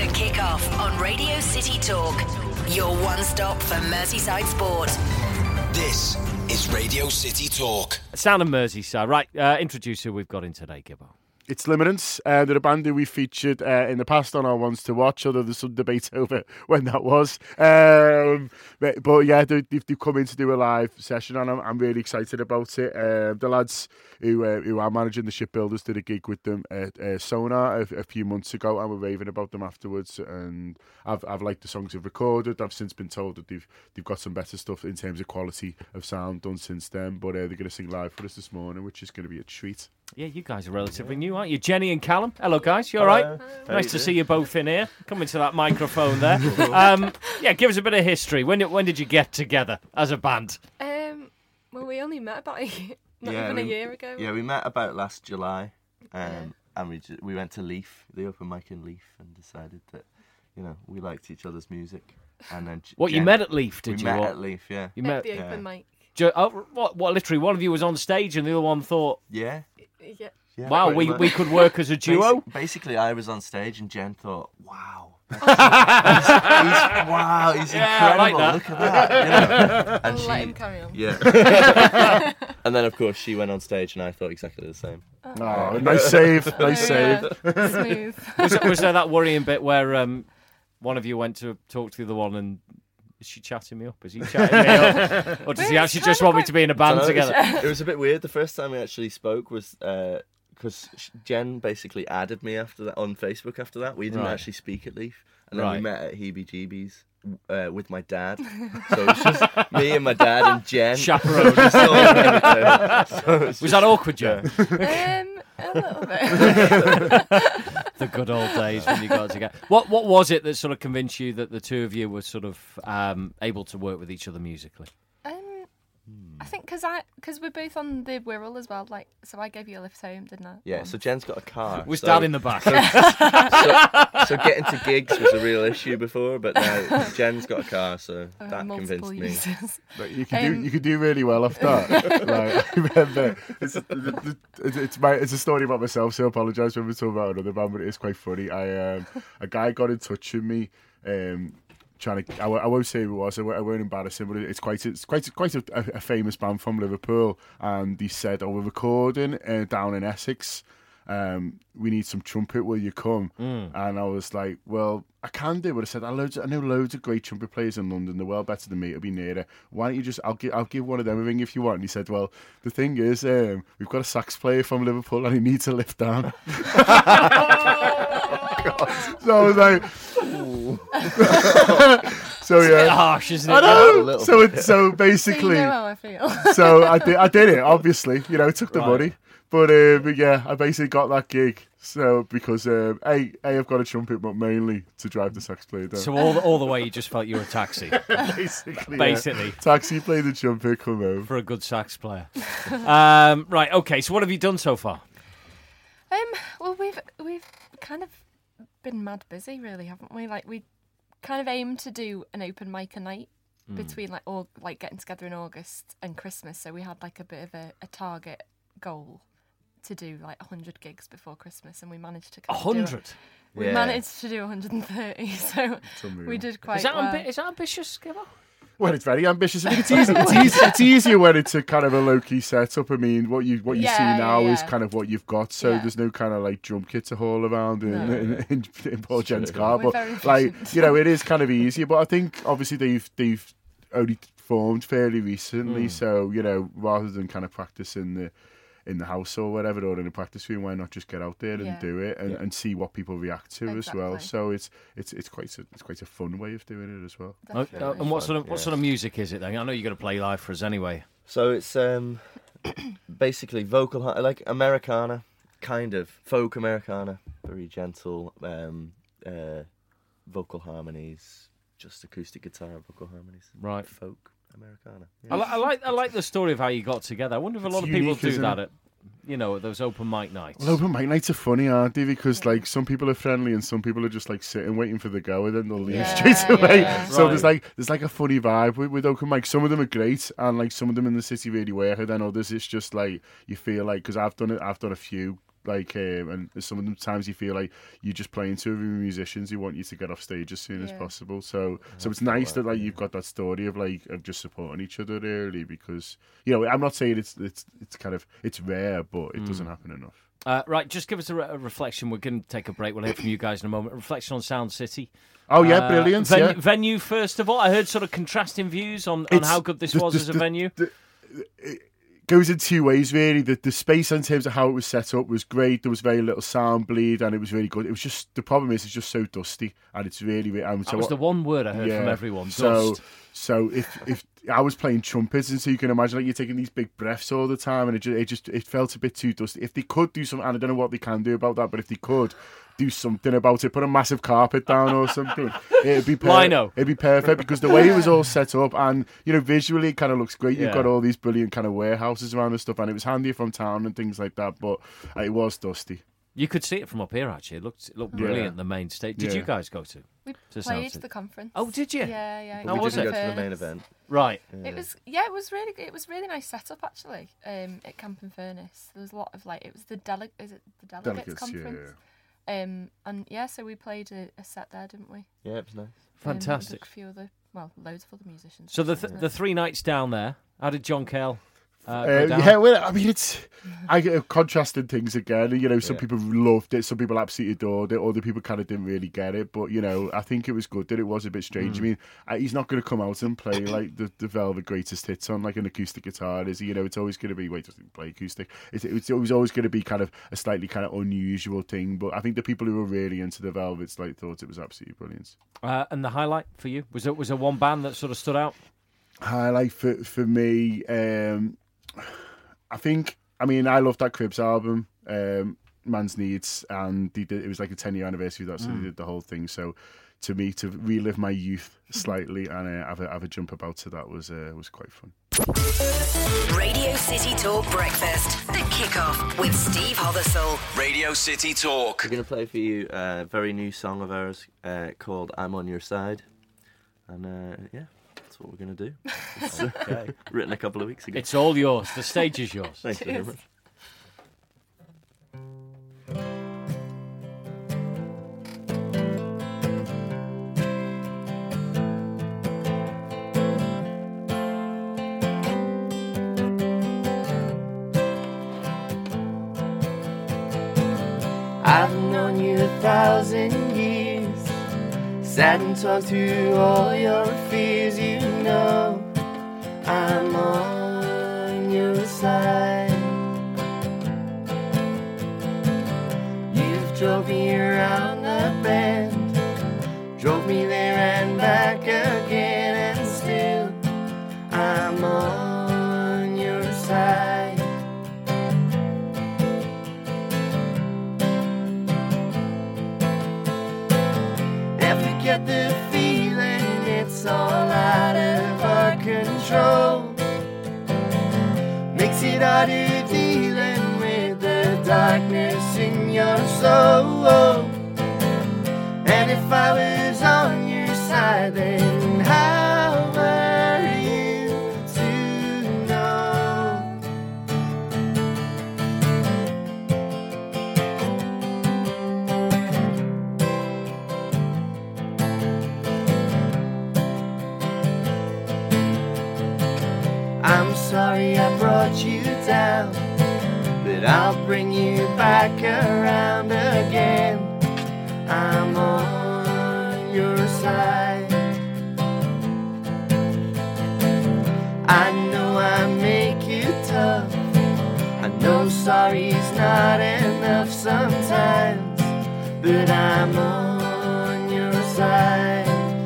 The Kick-Off on Radio City Talk. Your one stop for Merseyside sport. This is Radio City Talk. Sound of Merseyside. Right, introduce who we've got in today, Gibbo. It's Limerence. They're a band who we featured in the past on our Ones to Watch, although there's some debate over when that was. But yeah, they've come in to do a live session, and I'm really excited about it. The lads who are managing the Shipbuilders did a gig with them at Sonar a few months ago, and we're raving about them afterwards. And I've liked the songs they've recorded. I've since been told that they've got some better stuff in terms of quality of sound done since then. But they're going to sing live for us this morning, which is going to be a treat. Yeah, you guys are relatively new, aren't you? Jenny and Callum. Hello, guys. You all right? Nice to see you both in here. Come into that microphone there. Yeah, give us a bit of history. When did you get together as a band? Well, we only met about not even a year ago. Yeah, we met about last July, and we went to Leaf, the open mic in Leaf, and decided that we liked each other's music. And then you met at Leaf? Did you? We met at Leaf, yeah. You met the open mic. What? Literally, one of you was on stage, and the other one thought, Yeah. Yeah. wow, we could work as a duo. Basically, I was on stage, and Jen thought, wow. He's Yeah, incredible. I like that. Look at that. And I'll let him carry on. Yeah. And then, of course, she went on stage, and I thought exactly the same. Oh, nice save. Nice save. Smooth. Was there that worrying bit where one of you went to talk to the other one and is she chatting me up? Is he chatting me up? Or does he actually just want me to be in a band together? It was a bit weird. The first time we actually spoke was because Jen basically added me after that on Facebook. After that, we didn't actually speak at Leaf, and then we met at Heebie Jeebies with my dad. So it was just me and my dad and Jen. Chaperone. Was that awkward, Jen? A little bit. The good old days when you got together. What was it that sort of convinced you that the two of you were sort of able to work with each other musically? I think because we're both on the Wirral as well. So I gave you a lift home, didn't I? Yeah. So Jen's got a car. Was Dad in the back? So getting to gigs was a real issue before, but now Jen's got a car, so that convinced me. But you can do really well off that. Like, I remember it's a story about myself, so I apologise when we're talking about another band, but it is quite funny. A guy got in touch with me. I won't say who it was. I won't embarrass him, but it's quite a famous band from Liverpool. And he said, we're recording down in Essex. We need some trumpet. Will you come? And I was like, well, I can do. But I said, I know loads of great trumpet players in London. They're well better than me. It'll be nearer. Why don't you just? I'll give one of them a ring if you want. And he said, well, the thing is, we've got a sax player from Liverpool and he needs a lift down. So I was like, so yeah, it's a bit harsh, isn't it? I know. So basically, you know how I feel. So I did it. Obviously, it took the money, but yeah, I basically got that gig. So because I've got a trumpet, but mainly to drive the sax player down. So all the way, you just felt you were a taxi. Basically. Yeah. Taxi, play the trumpet, come home for a good sax player. Right. Okay. So what have you done so far? Well, we've kind of been mad busy, really, haven't we? Like, we kind of aim to do an open mic a night between getting together in August and Christmas. So we had like a bit of a target goal to do like 100 gigs before Christmas, and we managed to 100. We managed to do 130, so we did quite well. Is that ambitious, Gibbo? Well, it's very ambitious. I mean, it's easier when it's a kind of a low-key setup. I mean, what you see now is kind of what you've got. So there's no kind of like drum kit to haul around in Paul Jen's car. But it is kind of easier. But I think obviously they've only formed fairly recently. So rather than kind of practice in the house or whatever, or in a practice room, why not just get out there and do it and see what people react to as well. So it's quite a fun way of doing it as well. And what sort of music is it then? I know you're going to play live for us anyway. So it's basically vocal, like Americana, kind of folk Americana, very gentle vocal harmonies, just acoustic guitar vocal harmonies, right? Folk Americana. Yeah. I like the story of how you got together. I wonder if a lot of people do that at those open mic nights. Well, open mic nights are funny, aren't they? Because like some people are friendly and some people are just like sitting waiting for the go, and then they'll leave straight away. Yeah. So there's like a funny vibe with open mic. Some of them are great, and like some of them in the city really work, and then others it's just like you feel like, because I've done a few Like, and sometimes you feel like you're just playing to musicians who want you to get off stage as soon as possible. So it's nice that like you've got that story of just supporting each other really, because I'm not saying it's kind of it's rare, but it doesn't happen enough. Right, just give us a reflection. We're going to take a break. We'll hear from you guys in a moment. A reflection on Sound City. Oh yeah, brilliant. Venue first of all. I heard sort of contrasting views on how good this was as a venue. It goes in two ways really. The space in terms of how it was set up was great. There was very little sound bleed and it was really good. It was just, the problem is it's just so dusty and it's really that was the one word I heard from everyone. Dust. So if I was playing trumpets, and so you can imagine like you're taking these big breaths all the time, and it felt a bit too dusty. If they could do something, and I don't know what they can do about that, but if they could do something about it, put a massive carpet down or something, it'd be perfect, because the way it was all set up, and visually it kind of looks great. You've got all these brilliant kind of warehouses around and stuff, and it was handy from town and things like that, but it was dusty. You could see it from up here, actually. It looked brilliant, the main stage. Did you guys go to? We played the conference. Oh, did you? Yeah. But we didn't go to the main event. Right. Yeah. It was really nice setup actually. At Camp and Furnace, there was a lot of it was the delegates conference. Yeah. So we played a set there, didn't we? Yeah, it was nice. Fantastic. A few other, loads of other musicians. So the 3 nights down there, how did John Cale? It's contrasting things again. Some people loved it, some people absolutely adored it, other people kind of didn't really get it. But I think it was good that it was a bit strange. I mean, he's not going to come out and play like the Velvet Greatest Hits on like an acoustic guitar, is he? It's always going to be doesn't play acoustic. It was always going to be kind of a slightly kind of unusual thing. But I think the people who were really into the Velvets thought it was absolutely brilliant. And the highlight for you was there one band that sort of stood out? Highlight for me. I loved that Cribs album, Man's Needs, and it was like a 10-year anniversary of that, so they did the whole thing. So to me, to relive my youth slightly and have a jump about to that was quite fun. Radio City Talk Breakfast, the kickoff with Steve Hothersall. Radio City Talk. We're going to play for you a very new song of ours called I'm On Your Side. And that's what we're going to do. It's written a couple of weeks ago. It's all yours. The stage is yours. Thank you very much. I've known you 1,000 years, sat and talked through all your fears. I'm on your side. You've drove me around the bend, drove me there and back again, and still I'm on your side. And forget the feeling, it's all out of our control. Makes it harder dealing with the darkness in your soul. And if I was on your side, then how were you to know? I'm sorry I brought you down, but I'll bring you back around again. I'm on your side. I know I make you tough, I know sorry's not enough sometimes, but I'm on your side.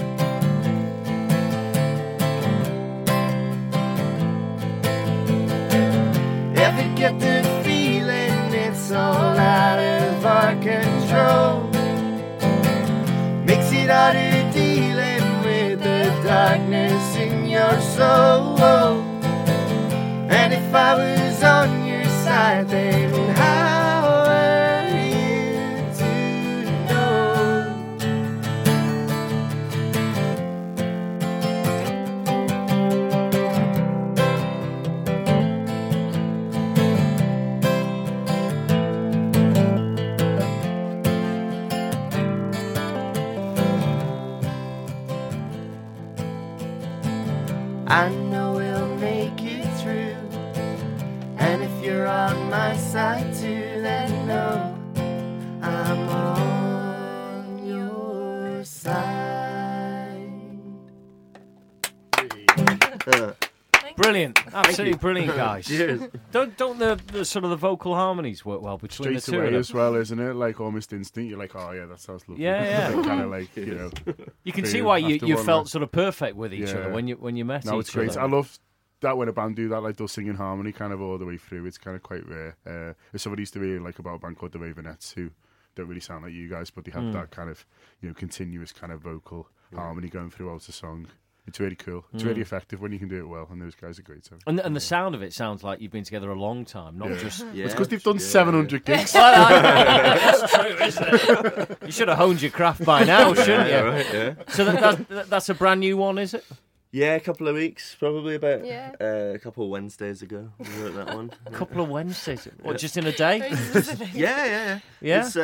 Ever get the feeling it's all out of our control? Makes it harder dealing with the darkness in your soul. And if I was on your side, then how were you to know? I know we'll make it through. And if you're on my side too, then know I'm on your side. Brilliant, absolutely brilliant, guys. Cheers. Don't the sort of the vocal harmonies work well between Straight the two away of them? as well, isn't it? Like almost instant. You're like, oh yeah, that sounds lovely. Yeah, yeah. Kind of like, you know. You can feel see why you after one, felt like- sort of perfect with each other Yeah. when you met No, each it's great. other. I love that when a band do that, like they'll sing in harmony kind of all the way through. It's kind of quite rare. There's somebody used to really like about a band called the Ravenettes who don't really sound like you guys, but they have that kind of, you know, continuous kind of vocal harmony going throughout the song. It's really cool. It's really effective when you can do it well, and those guys are great. So. And the sound of it sounds like you've been together a long time, not Yeah. just. Yeah, It's because they've done 700 gigs. That's true, isn't it? You should have honed your craft by now, shouldn't you? Yeah, right, yeah. So that's a brand new one, is it? Yeah, a couple of weeks, probably about Yeah. a couple of Wednesdays ago. We wrote that one. A couple of Wednesdays. What, just in a day? Yeah. Yeah? It's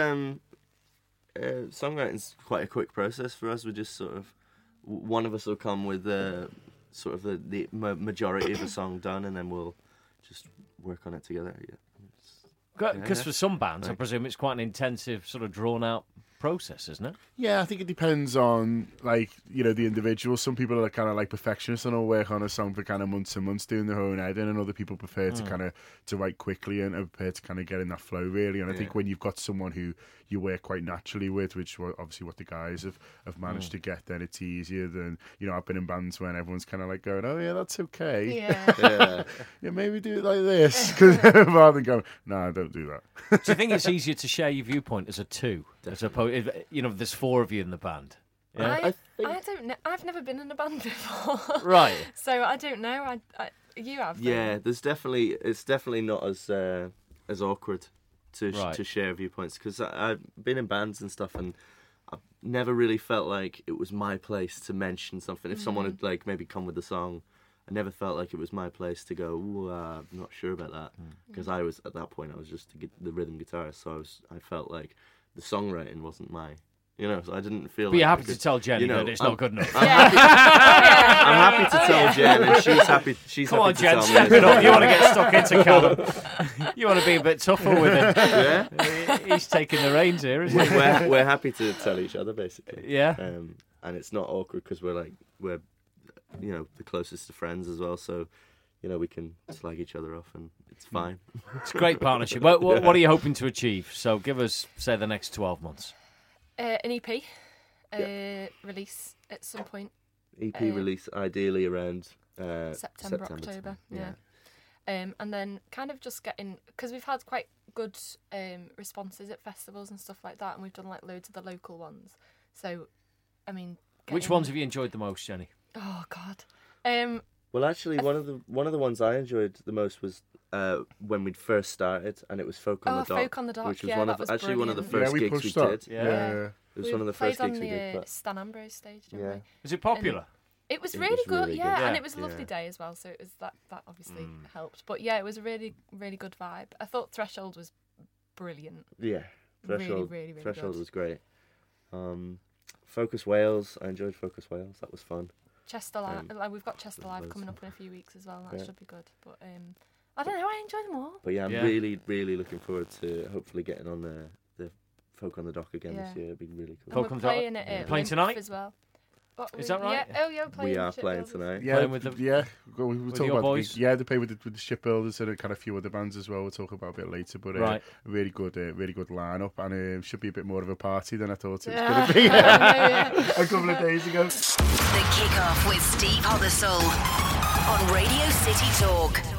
songwriting's quite a quick process for us. We just sort of one of us will come with sort of the majority of a song done, and then we'll just work on it together. Yeah. Because for some bands, I presume it's quite an intensive, sort of drawn-out process, isn't it? Yeah, I think it depends on, like, you know, the individual. Some people are kind of like perfectionists and will work on a song for kind of months and months doing their own editing, and other people prefer to kind of to write quickly and are prepared to kind of get in that flow, really. And I think when you've got someone who you work quite naturally with, which obviously what the guys have managed to get, then it's easier than, you know, I've been in bands when everyone's kind of like going, oh yeah, that's okay. Yeah. Yeah, maybe do it like this. Cause rather than going, no, don't do that. Do you think it's easier to share your viewpoint as a two, as opposed, you know, there's four of you in the band? Yeah? I don't know. I've never been in a band before. Right. So I don't know. You have. though. Yeah, it's definitely not as awkward to Right. to share viewpoints, because I've been in bands and stuff, and I've never really felt like it was my place to mention something. If someone had like maybe come with a song, I never felt like it was my place to go, ooh, I'm not sure about that, because I was at that point I was just the rhythm guitarist, so I felt like the songwriting wasn't my, you know, so I didn't feel. But you're like happy to tell Jenny that it's not good enough. I'm happy to tell Jen, and she's happy. She's Come happy on, to Jen, tell step me. it up. You want to get stuck into Callum. You want to be a bit tougher with him. Yeah. He's taking the reins here, isn't he? We're happy to tell each other, basically. Yeah. And it's not awkward because we're you know, the closest to friends as well, so you know we can slag each other off and it's fine. It's a great partnership. What are you hoping to achieve? So give us, say, the next 12 months. An EP release at some point. EP release ideally around September, October. Yeah. And then kind of just getting, because we've had quite good responses at festivals and stuff like that, and we've done like loads of the local ones. So, I mean, Which ones have you enjoyed the most, Jenny? Oh God. Well, actually, one of the ones I enjoyed the most was when we'd first started, and it was Folk on the Dock. Folk on the Dock, which was yeah, one that of was one of the brilliant. first we gigs we pushed that. did. Yeah. It was one of the first played gigs on we the did. But Stan Ambrose stage, didn't Yeah. we? Was it popular? It was It really was good, really yeah, good. and Yeah. it was a lovely Yeah. day as well. So it was that obviously helped. But yeah, it was a really, really good vibe. I thought Threshold was brilliant. Yeah, Threshold. Really, really Threshold good. was great. Focus Wales. I enjoyed Focus Wales. That was fun. Chester Live, we've got Chester Live loads coming of- up in a few weeks as well. That Yeah. should be good. But I don't know. I enjoy them all. But yeah, I'm Yeah. really, really looking forward to hopefully getting on the Folk on the Dock again this Yeah. year. It'd be really cool. And Folk we're on the Dock. playing it at Playing Lymph tonight? as well. What, Is that right? Yeah. Oh yeah, we're playing. We are Ship playing Builders. tonight. Yeah, Playing with the- we'll talk your about boys? they play with the Shipbuilders and a kind of few other bands as well. We'll talk about a bit later, but Right. really good lineup, and should be a bit more of a party than I thought it was Yeah. going to be Yeah. a couple of days ago. The Kick-Off with Steve Hobbersall on Radio City Talk.